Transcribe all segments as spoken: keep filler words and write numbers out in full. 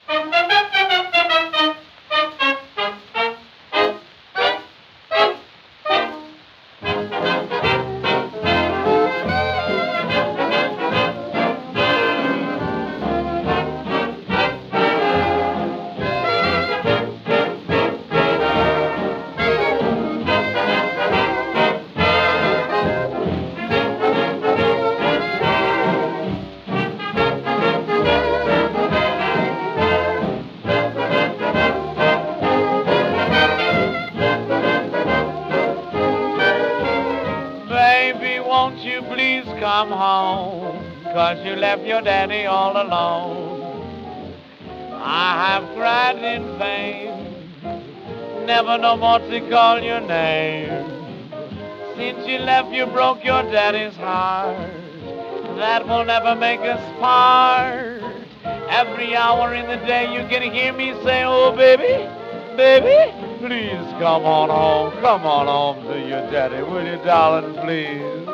Baby, won't you please come home? 'Cause you left your daddy all alone. I have cried in vain, never no more to call your name. Since you left, you broke your daddy's heart. That will never make us part. Every hour in the day you can hear me say, oh baby, baby, please come on home, come on home to your daddy, will you, darling, please?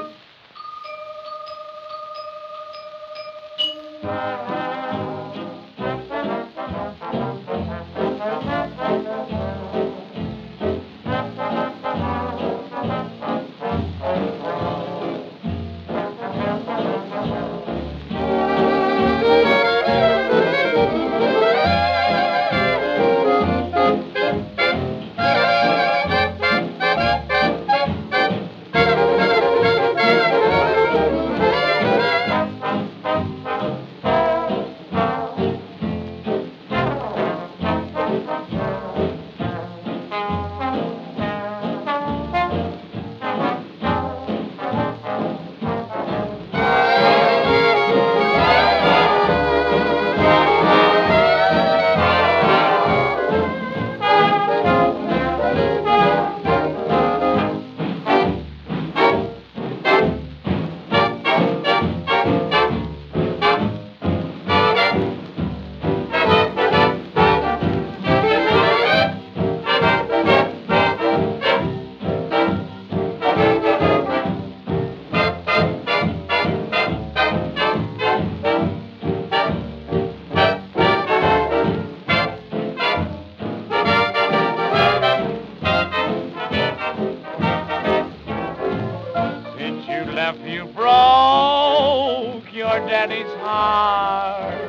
Since you left, you broke your daddy's heart.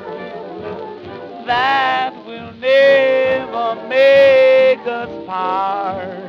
That will never make us part.